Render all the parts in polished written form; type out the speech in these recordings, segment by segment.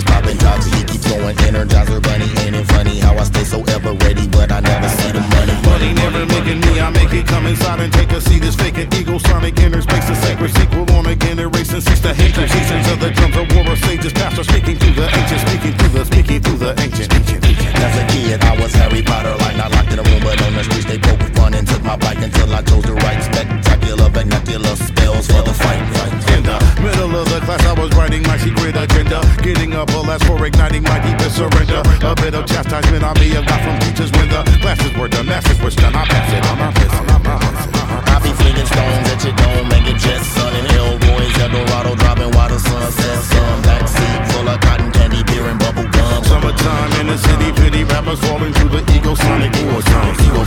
is popping, toxic, he keeps going, Energizer bunny. Ain't it funny how I stay so ever ready, but I never see the money. Money never making me, I make it come inside and take a seat. It's vacant, ego sonic, inner space, a sacred sequel on again, erasing cease the hatred. Seasons of the drums of war of sages, pastor speaking through the ancient, speaking through the ancient. As a kid, I was Harry Potter, like not locked in a room, but on the streets they poke fun and took my bike until I chose to write spectacular, vernacular spells for the fight. In the middle of the class, I was writing my secret agenda, getting up a last for igniting my deepest surrender. A bit of chastisement I may have got from teachers when the classes were done, masses were stunned. I pass it on, I be flinging stones at your dome, making jets, sun and Elroy's Eldorado, dropping while the sun sets sun. Backseat full of cotton candy, beer and bubble gum. Summertime in the city, pity rappers falling through the ego sonic war drum. Ego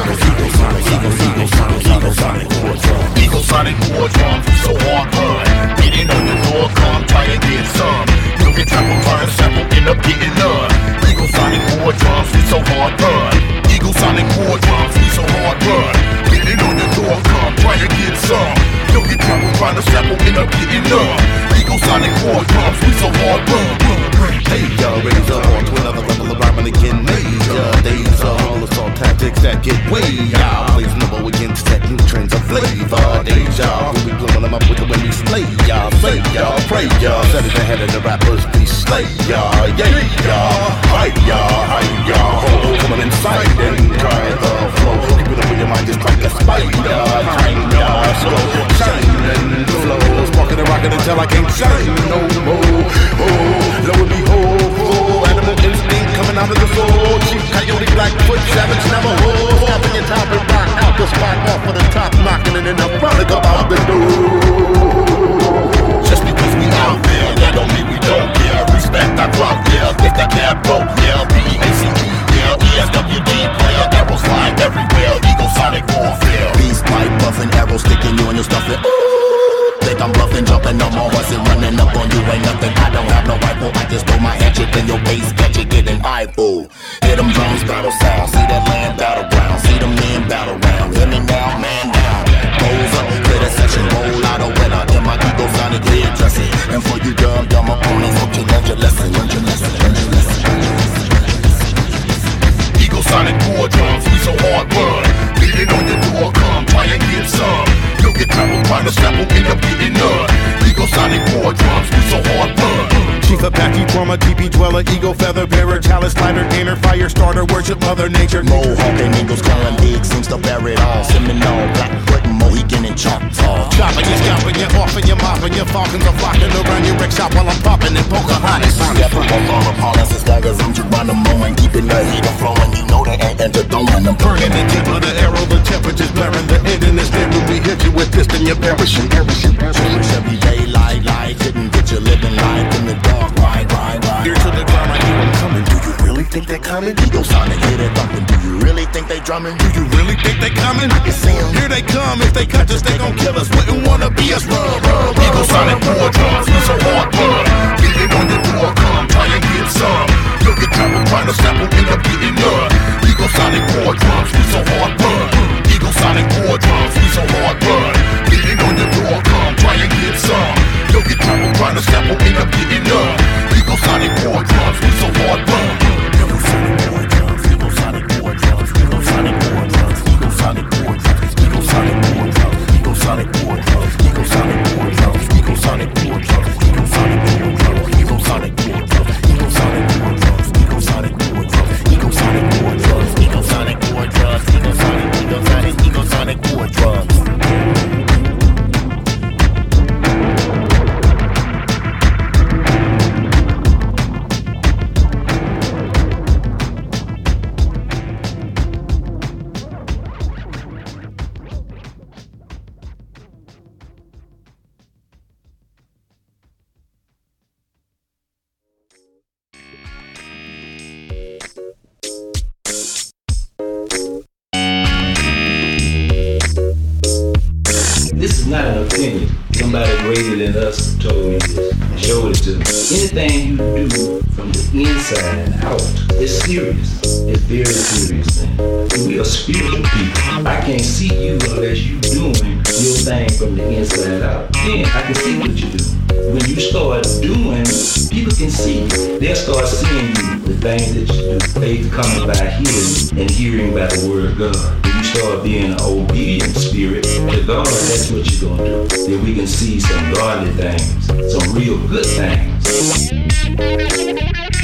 sonic war drum, so hard burn. Getting on your door, come try and get some. You'll get trampled, try to sample, end up getting none. Ego sonic war drums, we so hard burn. Ego sonic war drums, we so hard burn. Getting on your door, come try and get some. You'll get trampled, try to sample, end up getting none. Ego sonic war drums, we so hard burn. Hey y'all, raise up on to another level of rhyming again. Major days of all assault tactics that get way out. Plays number against that new trends of flavor. Deja, we'll be blowing them up with the way we slay y'all. Say y'all, pray y'all, set it ahead of the rappers, we slay y'all. Yeah y'all, hi y'all, ho, coming inside and try the flow. Keep it up in your mind just like a spider. Time y'all, slow, shine and flow. Sparking and rocking until I can't shine no more. Oh, lo and behold, animal instinct coming out of the soul. Chief Coyote, Blackfoot, Savage, Navajo. Stopping your top and rock out the spot off of the top, knocking it in the front about the door. Just because we out there, that don't mean we don't care. Respect our crowd, yeah. If that cab broke, yeah. B-A-C-E, yeah. ESWD, player, arrows flying everywhere. Ego sonic warfare. Beast pipe, buffing, arrows sticking you and your stuffing. Think I'm bluffing, jumping on my horse and running up on you ain't nothing. I don't have no rifle, I just throw my hatchet in your face, catch it, get an eyeball. Hear them drums, battle sound, see that land battleground, see them men battle round. Hear me now, man down. Rolls up, clear the section, roll out a winner in my ego sonic clear dressing. And for you dumb opponents, hope you learned your lesson, Ego sonic war drums, we so hard burn. Beating on your door, come try and get some. You'll get trampled, trying to sample, end up getting none. Ego sonic war drums, we so hard burn. Chief Apache, drummer, TP dweller, ego feather bearer, chalice lighter, gainer, fire starter, worship Mother Nature. Mohawk and Eagles, calling big, seems to bear it all. Seminole, Blackfoot, Mohican, and Choctaw. Chopping, you're scalping, you're offing, you're mopping, your falcons are flocking around your wreck shop while I'm popping in Pocahontas. Step up on all Apollos, daggers, I'm Geronimo, and keeping the heat flowing. You know they ain't entertaining them. Burning the tip of the arrow, the temperature's blaring, the end in this day, we hit you with this, then you're perishing. Every day, light, didn't get you living life in the dark, right. Here to the ground, I hear them coming. Do you really think they're coming? Ego sonic, hear that thumping. Do you really think they drumming? Do you really think they coming? I can see them. Here they come, if they catch us, they gon' kill us. Wouldn't wanna be us, Ego sonic war drums, we so hard burn. Beating on your door, come try and get some. You'll get trampled, trying to sample, end up getting none. Ego sonic war drums, we so hard burn. Ego sonic war drums, we so hard burn. Beating on your door, come try and get some. You'll get trampled, trying to sample, end up getting none. Ego sonic war drums, we so hard burn. Ego sonic war drums, ego sonic war drums, ego sonic war drums, ego sonic war drums, ego sonic war drums, ego sonic war drums, ego sonic war drums, ego sonic war drums, ego sonic war drums, ego sonic war drums, ego sonic war drums, ego sonic war drums, ego sonic war drums, ego sonic war drums, ego sonic war drums. This is not an opinion. Somebody greater than us told me this and showed it to me. Anything you do from the inside out is serious. It's very serious, man. We are spiritual people. I can't see you unless you doing your thing from the inside out. Then I can see what you do. when you start doing, people can see you. They'll start seeing you, the things that you do. Faith coming by hearing and hearing by the word of God. When you start being an obedient spirit to God, that's what you're going to do. Then we can see some godly things, some real good things.